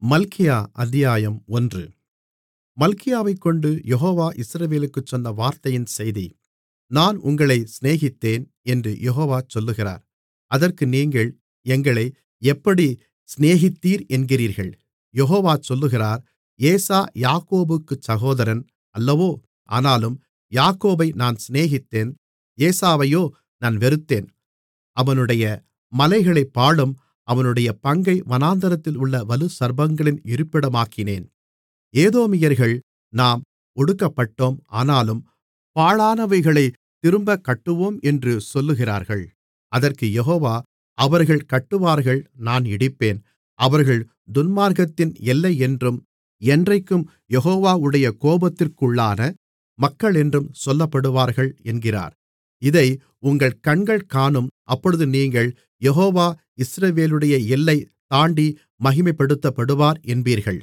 மல்கியா அத்தியாயம் 1. மல்கியாவைக்கொண்டு யெகோவா இஸ்ரவேலுக்குச் சொன்ன வார்த்தையின் செய்தி. நான் உங்களை சிநேகித்தேன் என்று யெகோவா சொல்லுகிறார். அதற்கு நீங்கள், எங்களை எப்படி சிநேகித்தீர் என்கிறீர்கள். யெகோவா சொல்லுகிறார், ஏசா யாக்கோபுக்குச் சகோதரன் அல்லவோ? ஆனாலும் யாக்கோபை நான் சிநேகித்தேன், ஏசாவையோ நான் வெறுத்தேன். அவனுடைய மலைகளைப் பாழும், அவனுடைய பங்கை வனாந்திரத்தில் உள்ள வலுசர்ப்பங்களின் இருப்பிடமாக்கினேன். ஏதோமியர்கள், நாம் ஒடுக்கப்பட்டோம், ஆனாலும் பாழானவைகளைத் திரும்பக் கட்டுவோம் என்று சொல்லுகிறார்கள். அதற்கு யெகோவா, அவர்கள் கட்டுவார்கள், நான் இடிப்பேன். அவர்கள் துன்மார்க்கத்தின் எல்லையென்றும் என்றைக்கும் யெகோவாவுடைய கோபத்திற்குள்ளான மக்களென்றும் சொல்லப்படுவார்கள் என்கிறார். இதை உங்கள் கண்கள் காணும். அப்பொழுது நீங்கள், யெகோவா இஸ்ரவேலுடைய எல்லை தாண்டி மகிமைப்படுத்தப்படுவார் என்பீர்கள்.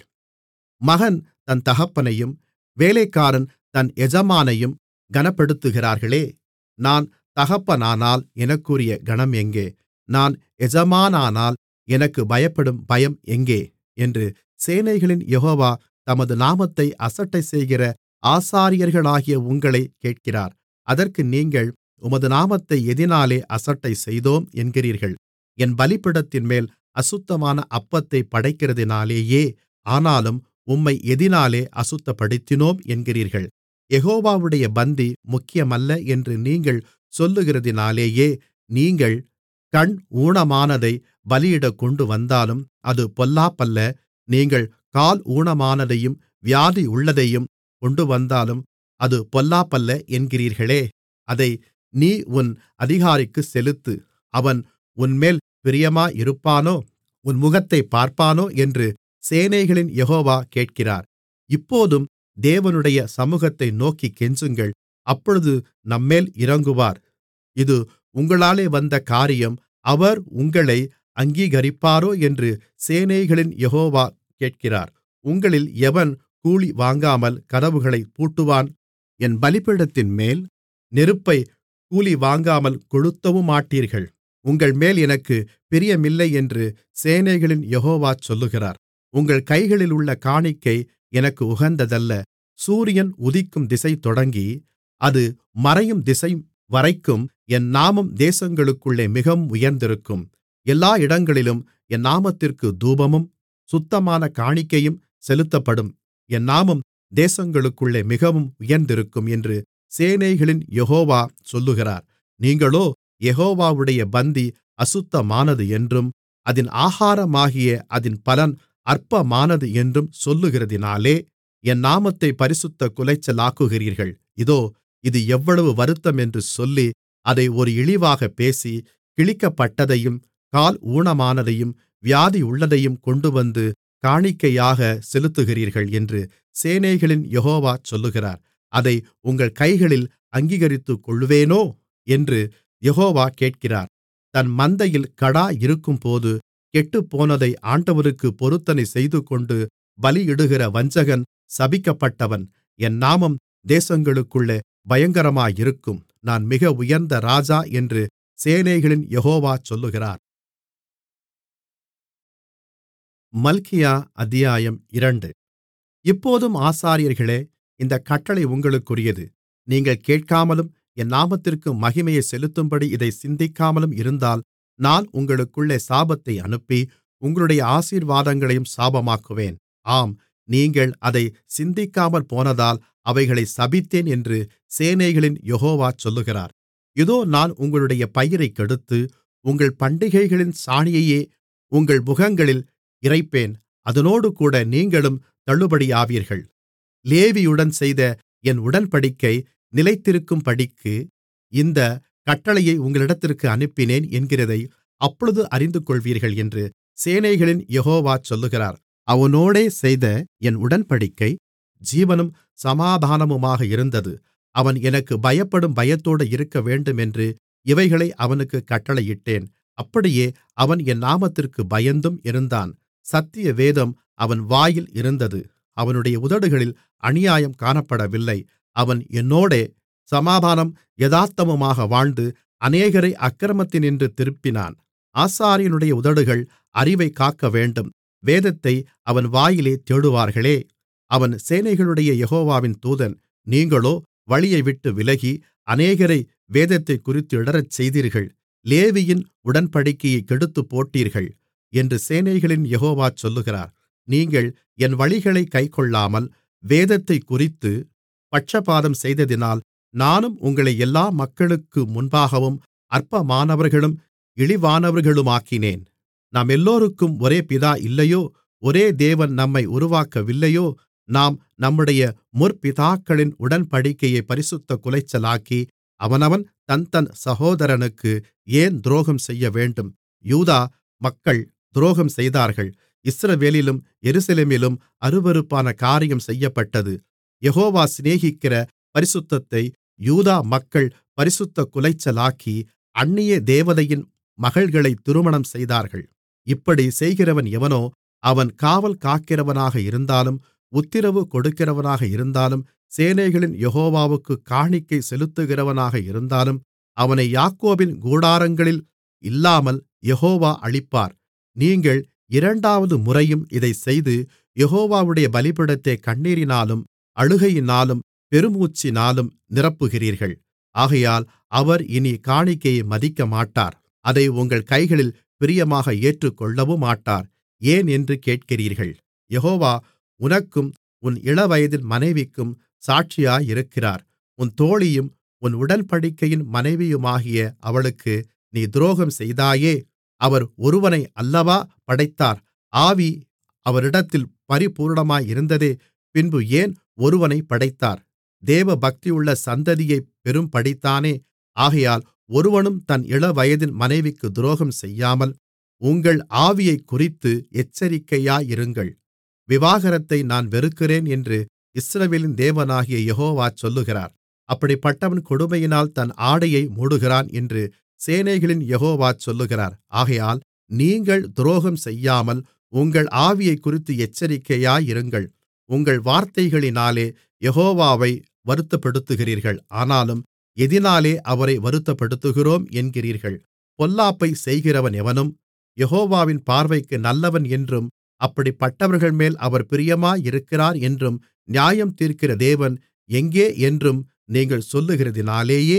மகன் தன் தகப்பனையும் வேலைக்காரன் தன் எஜமானையும் கனப்படுத்துகிறார்களே. நான் தகப்பனானால் எனக்குரிய கனம் எங்கே? நான் எஜமானானால் எனக்குப் பயப்படும் பயம் எங்கே? என்று சேனைகளின் யெகோவா தமது நாமத்தை அசட்டைசெய்கிற ஆசாரியர்களாகிய உங்களைக் கேட்கிறார். அதற்கு நீங்கள், உமது நாமத்தை எதினாலே அசட்டைசெய்தோம் என்கிறீர்கள். என் பலிபீடத்தின்மேல் அசுத்தமான அப்பத்தைப் படைக்கிறதினாலேயே. ஆனாலும் உம்மை எதினாலே அசுத்தப்படுத்தினோம் என்கிறீர்கள். யெகோவாவுடைய பந்தி முக்கியமல்ல என்று நீங்கள் சொல்லுகிறதினாலேயே. நீங்கள் கண் ஊனமானதைப் பலியிடக் கொண்டுவந்தாலும் அது பொல்லாப்பல்ல. நீங்கள் கால் ஊனமானதையும் வியாதியுள்ளதையும் கொண்டுவந்தாலும் அது பொல்லாப்பல்ல என்கிறீர்களே. அதை நீ உன் அதிகாரிக்குச் செலுத்து, அவன் உன்மேல் பிரியமாயிருப்பானோ, உன் முகத்தைப் பார்ப்பானோ என்று சேனைகளின் யெகோவா கேட்கிறார். இப்போதும் தேவனுடைய சமுகத்தை நோக்கிக் கெஞ்சுங்கள், அப்பொழுது நம்மேல் இரங்குவார். இது உங்களாலே வந்த காரியம், அவர் உங்களை அங்கீகரிப்பாரோ என்று சேனைகளின் யெகோவா கேட்கிறார். உங்களில் எவன் கூலி வாங்காமல் கதவுகளைப் பூட்டுவான்? என் பலிபீடத்தின்மேல் நெருப்பைக் கூலி வாங்காமல் கொளுத்தவுமாட்டீர்கள். உங்கள்மேல் எனக்குப் பிரியமில்லை என்று சேனைகளின் யெகோவா சொல்லுகிறார். உங்கள் கைகளிலுள்ள காணிக்கை எனக்கு உகந்ததல்ல. சூரியன் உதிக்கும் திசை தொடங்கி அது மறையும் திசைவரைக்கும் என் நாமம் தேசங்களுக்குள்ளே மிகவும் உயர்ந்திருக்கும். எல்லா இடங்களிலும் என் நாமத்திற்கு தூபமும் சுத்தமான காணிக்கையும் செலுத்தப்படும். என் நாமம் தேசங்களுக்குள்ளே மிகவும் உயர்ந்திருக்கும் என்று சேனைகளின் யெகோவா சொல்லுகிறார். நீங்களோ, யெகோவாவுடைய பந்தி அசுத்தமானது என்றும் அதின் ஆகாரமாகிய அதின் பலன் அற்பமானது என்றும் சொல்லுகிறதினாலே என் நாமத்தைப் பரிசுத்தக் குலைச்சலாக்குகிறீர்கள். இதோ, இது எவ்வளவு வருத்தம் என்று சொல்லி அதை ஒரு இழிவாகப் பேசி, கிழிக்கப்பட்டதையும் கால் ஊனமானதையும் வியாதியுள்ளதையும் கொண்டுவந்து காணிக்கையாகச் செலுத்துகிறீர்கள் என்று சேனைகளின் யெகோவா சொல்லுகிறார். அதை உங்கள் கைகளில் அங்கீகரித்துக்கொள்வேனோ என்று யெகோவா கேட்கிறார். தன் மந்தையில் கடா இருக்கும்போது கெட்டுப்போனதை ஆண்டவருக்குப் பொருத்தனை செய்துகொண்டு பலியிடுகிற வஞ்சகன் சபிக்கப்பட்டவன். என் நாமம் தேசங்களுக்குள்ளே பயங்கரமாயிருக்கும். நான் மிக உயர்ந்த ராஜா என்று சேனைகளின் யெகோவா சொல்லுகிறார். மல்கியா அத்தியாயம் 2. இப்போதும் ஆசாரியர்களே, இந்தக் கட்டளை உங்களுக்குரியது. நீங்கள் கேட்காமலும் என் நாமத்திற்கு மகிமையைச் செலுத்தும்படி இதைச் சிந்திக்காமலும் இருந்தால், நான் உங்களுக்குள்ளே சாபத்தை அனுப்பி உங்களுடைய ஆசீர்வாதங்களையும் சாபமாக்குவேன். ஆம், நீங்கள் அதைச் சிந்திக்காமற் போனதால் அவைகளைச் சபித்தேன் என்று சேனைகளின் யெகோவா சொல்லுகிறார். இதோ, நான் உங்களுடைய பயிரைக் கெடுத்து உங்கள் பண்டிகைகளின் சாணியையே உங்கள் முகங்களில் இறைப்பேன். அதனோடுகூட நீங்களும் தள்ளுபடியாவீர்கள். லேவியுடன் செய்த என் உடன்படிக்கை நிலைத்திருக்கும்படிக்கு இந்தக் கட்டளையை உங்களிடத்திற்கு அனுப்பினேன் என்கிறதை அப்பொழுது அறிந்துகொள்வீர்கள் என்று சேனைகளின் யெகோவா சொல்லுகிறார். அவனோடே செய்த என் உடன்படிக்கை ஜீவனும் சமாதானமுமாக இருந்தது. அவன் எனக்குப் பயப்படும் பயத்தோடு இருக்கவேண்டுமென்று இவைகளை அவனுக்குக் கட்டளையிட்டேன். அப்படியே அவன் என் நாமத்திற்கு பயந்தும் இருந்தான். சத்திய வேதம் அவன் வாயில் இருந்தது. அவனுடைய உதடுகளில் அநியாயம் காணப்படவில்லை. அவன் என்னோடே சமாதானம் யதார்த்தமுமாக வாழ்ந்து அநேகரை அக்கிரமத்தினின்று திருப்பினான். ஆசாரியனுடைய உதடுகள் அறிவைக் காக்கவேண்டும். வேதத்தை அவன் வாயிலே தேடுவார்களே. அவன் சேனைகளுடைய யெகோவாவின் தூதன். நீங்களோ வழியைவிட்டு விலகி அநேகரை வேதத்தைக்குறித்து இடறச் செய்தீர்கள். லேவியின் உடன்படிக்கையைக் கெடுத்துப்போட்டீர்கள் என்று சேனைகளின் யெகோவா சொல்லுகிறார். நீங்கள் என் வழிகளைக் கைக்கொள்ளாமல் வேதத்தைக்குறித்துப் பட்சபாதம் செய்ததினால் நானும் உங்களை எல்லா மக்களுக்கு முன்பாகவும் அற்பமானவர்களும் இழிவானவர்களுமாக்கினேன். நாமெல்லோருக்கும் ஒரே பிதா இல்லையோ? ஒரே தேவன் நம்மை உருவாக்கவில்லையோ? நாம் நம்முடைய முற்பிதாக்களின் உடன்படிக்கையைப் பரிசுத்தக் குலைச்சலாக்கி அவனவன் தன்தன் சகோதரனுக்கு ஏன் துரோகம் செய்யவேண்டும்? யூதா மக்கள் துரோகம் செய்தார்கள். இஸ்ரவேலிலும் எருசலேமிலும் அருவருப்பான காரியம் செய்யப்பட்டது. யெகோவா சிநேகிக்கிற பரிசுத்தத்தை யூதா மக்கள் பரிசுத்தக் குலைச்சலாக்கி அந்நிய தேவதையின் மகள்களை திருமணம் செய்தார்கள். இப்படி செய்கிறவன் எவனோ அவன் காவல் காக்கிறவனாக இருந்தாலும் உத்திரவு கொடுக்கிறவனாக இருந்தாலும் சேனைகளின் யெகோவாவுக்குக் காணிக்கை செலுத்துகிறவனாக இருந்தாலும் அவனை யாக்கோபின் கூடாரங்களில் இல்லாமல் யெகோவா அழிப்பார். நீங்கள் இரண்டாவது முறையும் இதைச் செய்து யெகோவாவுடைய பலிபீடத்தைக் கண்ணீரினாலும் அழுகையினாலும் பெருமூச்சினாலும் நிரப்புகிறீர்கள். ஆகையால் அவர் இனி காணிக்கையை மதிக்கமாட்டார். அதை உங்கள் கைகளில் பிரியமாக ஏற்றுக்கொள்ளவுமாட்டார். ஏன் என்று கேட்கிறீர்கள். யெகோவா உனக்கும் உன் இளவயதின் மனைவிக்கும் சாட்சியாயிருக்கிறார். உன் தோழியும் உன் உடன்படிக்கையின் மனைவியுமாகிய அவளுக்கு நீ துரோகம் செய்தாயே. அவர் ஒருவனை அல்லவா படைத்தார்? ஆவி அவரிடத்தில் பரிபூரணமாயிருந்ததே. பின்பு ஏன் ஒருவனைப் படைத்தார்? தேவபக்தியுள்ள சந்ததியைப் பெறும்படித்தானே. ஆகையால் ஒருவனும் தன் இளவயதின் மனைவிக்கு துரோகம் செய்யாமல் உங்கள் ஆவியைக்குறித்து எச்சரிக்கையாயிருங்கள். விவாகரத்தை நான் வெறுக்கிறேன் என்று இஸ்ரவேலின் தேவனாகிய யெகோவா சொல்லுகிறார். அப்படிப்பட்டவன் கொடுமையினால் தன் ஆடையை மூடுகிறான் என்று சேனைகளின் யெகோவா சொல்லுகிறார். ஆகையால் நீங்கள் துரோகம் செய்யாமல் உங்கள் ஆவியைக்குறித்து எச்சரிக்கையாயிருங்கள். உங்கள் வார்த்தைகளினாலே யெகோவாவை வருத்தப்படுத்துகிறீர்கள். ஆனாலும் எதினாலே அவரை வருத்தப்படுத்துகிறோம் என்கிறீர்கள். பொல்லாப்பைச் செய்கிறவன் எவனும் யெகோவாவின் பார்வைக்கு நல்லவன் என்றும் அப்படிப்பட்டவர்கள்மேல் அவர் பிரியமாயிருக்கிறார் என்றும் நியாயம் தீர்க்கிற தேவன் எங்கே என்றும் நீங்கள் சொல்லுகிறதினாலேயே.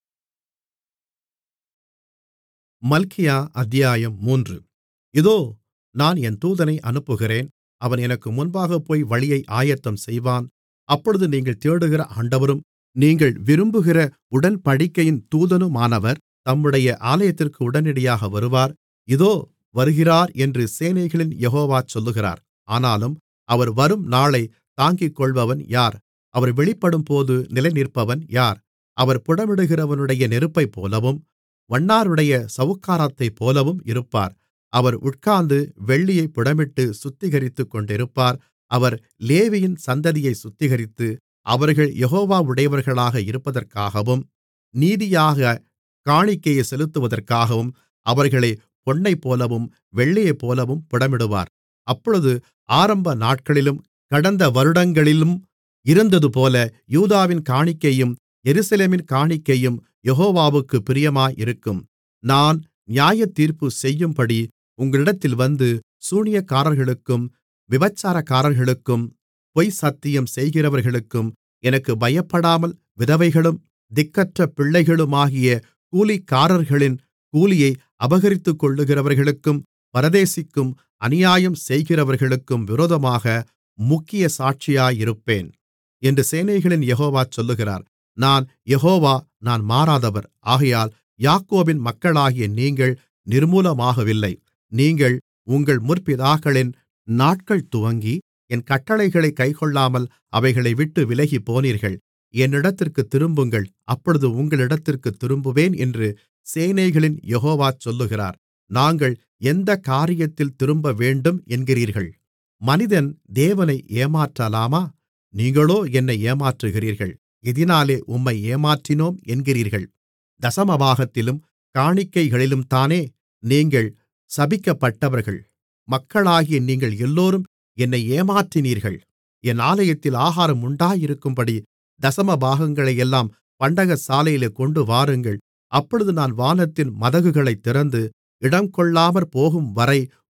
மல்கியா அத்தியாயம் 3. இதோ, நான் என் தூதனை அனுப்புகிறேன். அவன் எனக்கு முன்பாகப் போய் வழியை ஆயத்தம் செய்வான். அப்பொழுது நீங்கள் தேடுகிற ஆண்டவரும் நீங்கள் விரும்புகிற உடன்படிக்கையின் தூதனுமானவர் தம்முடைய ஆலயத்திற்கு உடனடியாக வருவார். இதோ வருகிறார் என்று சேனைகளின் யெகோவா சொல்லுகிறார். ஆனாலும் அவர் வரும் நாளைத் தாங்கிக்கொள்பவன் யார்? அவர் வெளிப்படும்போது நிலைநிற்பவன் யார்? அவர் புடமிடுகிறவனுடைய நெருப்பைப்போலவும் வண்ணாருடைய சவுக்காரத்தைப்போலவும் இருப்பார். அவர் உட்கார்ந்து வெள்ளியைப் புடமிட்டு சுத்திகரித்துக்கொண்டிருப்பார். அவர் லேவியின் சந்ததியைச் சுத்திகரித்து அவர்கள் யெகோவாவுடையவர்களாக இருப்பதற்காகவும் நீதியாகக் காணிக்கையைச் செலுத்துவதற்காகவும் அவர்களைப் பொன்னைப்போலவும் வெள்ளியைப்போலவும் புடமிடுவார். அப்பொழுது ஆரம்ப நாட்களிலும் கடந்த வருடங்களிலும் இருந்ததுபோல யூதாவின் காணிக்கையும் எருசலேமின் காணிக்கையும் யெகோவாவுக்குப் பிரியமாயிருக்கும். நான் நியாயத்தீர்ப்பு செய்யும்படி உங்களிடத்தில் வந்து சூனியக்காரர்களுக்கும் விபசாரக்காரர்களுக்கும் பொய்சத்தியம் செய்கிறவர்களுக்கும் எனக்குப் பயப்படாமல் விதவைகளும் திக்கற்ற பிள்ளைகளுமாகிய கூலிக்காரர்களின் கூலியை அபகரித்துக்கொள்ளுகிறவர்களுக்கும் பரதேசிக்கும் அநியாயம் செய்கிறவர்களுக்கும் விரோதமாக முக்கிய சாட்சியாயிருப்பேன் என்று சேனைகளின் யெகோவா சொல்லுகிறார். நான் யெகோவா, நான் மாறாதவர். ஆகையால் யாக்கோபின் மக்களாகிய நீங்கள் நிர்மூலமாகவில்லை. நீங்கள் உங்கள் முற்பிதாக்களின் நாட்கள் துவங்கி என் கட்டளைகளைக் கைக்கொள்ளாமல் அவைகளை விட்டு விலகிப்போனீர்கள். என்னிடத்திற்குத் திரும்புங்கள், அப்பொழுது உங்களிடத்திற்குத் திரும்புவேன் என்று சேனைகளின் யெகோவா சொல்லுகிறார். நாங்கள் எந்தக் காரியத்தில் திரும்பவேண்டும் என்கிறீர்கள்? மனிதன் தேவனை ஏமாற்றலாமா? நீங்களோ என்னை ஏமாற்றுகிறீர்கள். எதினாலே உம்மை ஏமாற்றினோம் என்கிறீர்கள்? தசமபாகத்திலும் காணிக்கைகளிலும்தானே? நீங்கள் சபிக்கப்பட்டவர்கள். மக்களாகிய நீங்கள் எல்லோரும் என்னை ஏமாற்றினீர்கள். என் ஆலயத்தில் ஆகாரம் உண்டாயிருக்கும்படி தசமபாகங்களையெல்லாம் பண்டகசாலையிலே கொண்டு வாருங்கள். அப்பொழுது நான் வானத்தின் மதகுகளைத் திறந்து இடம்கொள்ளாமற் போகும்வரை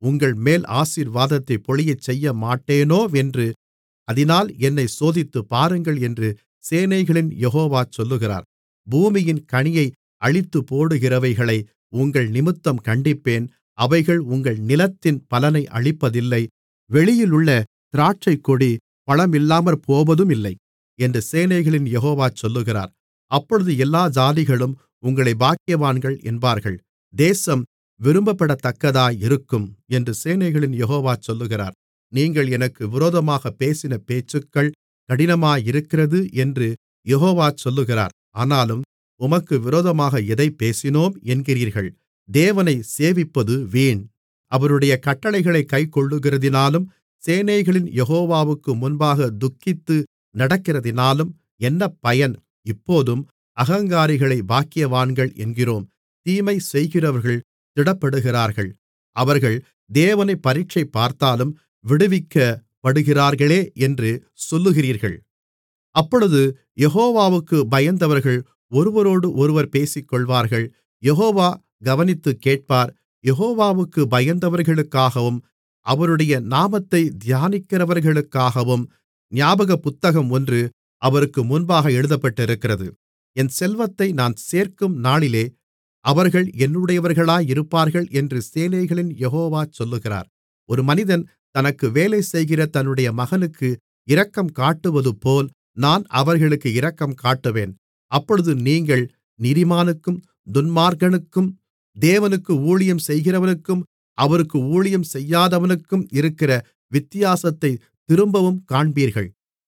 உங்கள்மேல் ஆசீர்வாதத்தைப் பொழியச் செய்யமாட்டேனோவென்று அதினால் என்னைச் சோதித்துப் பாருங்கள் என்று சேனைகளின் யெகோவா சொல்லுகிறார். பூமியின் கனியை அழித்துப்போடுகிறவைகளை உங்கள்நிமித்தம் கண்டிப்பேன். அவைகள் உங்கள் நிலத்தின் பலனை அழிப்பதில்லை. வெளியிலுள்ள திராட்சைக்கொடி பழமில்லாமற்போவதுமில்லை என்று சேனைகளின் யெகோவா சொல்லுகிறார். அப்பொழுது எல்லா ஜாதிகளும் உங்களை பாக்கியவான்கள் என்பார்கள். தேசம் விரும்பப்படத்தக்கதாயிருக்கும் என்று சேனைகளின் யெகோவா சொல்லுகிறார். நீங்கள் எனக்கு விரோதமாகப் பேசின பேச்சுக்கள் கடினமாயிருக்கிறது என்று யெகோவா சொல்லுகிறார். ஆனாலும் உமக்கு விரோதமாக எதைப் பேசினோம் என்கிறீர்கள். தேவனைச் சேவிப்பது வீண். அவருடைய கட்டளைகளைக் கைக்கொள்ளுகிறதினாலும் சேனைகளின் யெகோவாவுக்கு முன்பாக துக்கித்து நடக்கிறதினாலும் என்ன பயன்? இப்போதும் அகங்காரிகளை பாக்கியவான்கள் என்கிறோம். தீமை செய்கிறவர்கள் திடப்படுகிறார்கள். அவர்கள் தேவனைப் பரீட்சை பார்த்தாலும் விடுவிக்கப்படுகிறார்களே என்று சொல்லுகிறீர்கள். அப்பொழுது யெகோவாவுக்குப் பயந்தவர்கள் ஒருவரோடொருவர் பேசிக்கொள்வார்கள். யெகோவா கவனித்துக் கேட்பார். யெகோவாவுக்குப் பயந்தவர்களுக்காகவும் அவருடைய நாமத்தை தியானிக்கிறவர்களுக்காகவும் ஞாபக புத்தகம் ஒன்று அவருக்கு முன்பாக எழுதப்பட்டிருக்கிறது. என் செல்வத்தை நான் சேர்க்கும் நாளிலே அவர்கள் என்னுடையவர்களாயிருப்பார்கள் என்று சேனைகளின் யெகோவா சொல்லுகிறார். ஒரு மனிதன் தனக்கு வேலை செய்கிற தன்னுடைய மகனுக்கு இரக்கம் காட்டுவதுபோல் நான் அவர்களுக்கு இரக்கம் காட்டுவேன். அப்பொழுது நீங்கள் நீதிமானுக்கும் துன்மார்க்கனுக்கும் தேவனுக்கு ஊழியம் செய்கிறவனுக்கும் அவருக்கு ஊழியம் செய்யாதவனுக்கும் இருக்கிற வித்தியாசத்தைத் திரும்பவும் காண்பீர்கள்.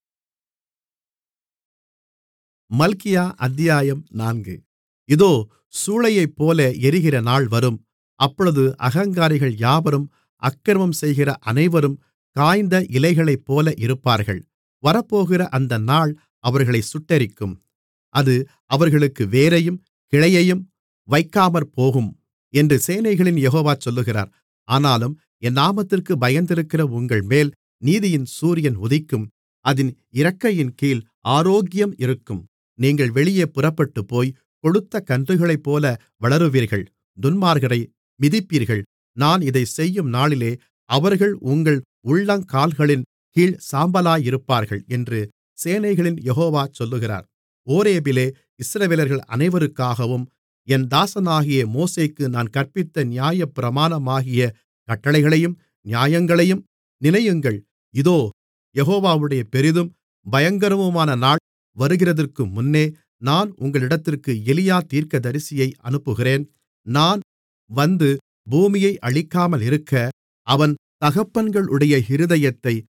மல்கியா அத்தியாயம் 4. இதோ, சூளையைப்போல எரிகிற நாள் வரும். அப்பொழுது அகங்காரிகள் யாவரும் அக்கிரமம் செய்கிற அனைவரும் காய்ந்த இலைகளைப்போல இருப்பார்கள். வரப்போகிற அந்த நாள் அவர்களைச் சுட்டெரிக்கும். அது அவர்களுக்கு வேரையும் கிளையையும் வைக்காமற்போகும் என்று சேனைகளின் யெகோவா சொல்லுகிறார். ஆனாலும் என் நாமத்திற்குப் பயந்திருக்கிற உங்கள்மேல் நீதியின் சூரியன் உதிக்கும். அதின் இறக்கையின்கீழ் ஆரோக்கியம் இருக்கும். நீங்கள் வெளியே புறப்பட்டுப்போய் கொழுத்த கன்றுகளைப்போல வளருவீர்கள். துன்மார்க்கரை மிதிப்பீர்கள். நான் இதைச் செய்யும் நாளிலே அவர்கள் உங்கள் உள்ளங்கால்களின் கீழ் சாம்பலாயிருப்பார்கள் என்று சேனைகளின் யெகோவா சொல்லுகிறார். ஓரேபிலே இஸ்ரவேலர்கள் அனைவருக்காகவும் என் தாசனாகிய மோசேக்கு நான் கற்பித்த நியாயப்பிரமாணமாகிய கட்டளைகளையும் நியாயங்களையும் நினையுங்கள். இதோ, யெகோவாவுடைய பெரிதும் பயங்கரமுமான நாள் வருகிறதற்கு முன்னே நான் உங்களிடத்திற்கு எலியா தீர்க்கதரிசியை அனுப்புகிறேன். நான் வந்து பூமியை அழிக்காமலிருக்க அவன் தகப்பன்களுடைய இருதயத்தைப்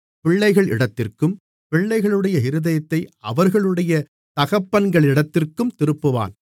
பிள்ளைகளிடத்திற்கும் பிள்ளைகளுடைய இருதயத்தை அவர்களுடைய தகப்பன்களிடத்திற்கும் திருப்புவான்.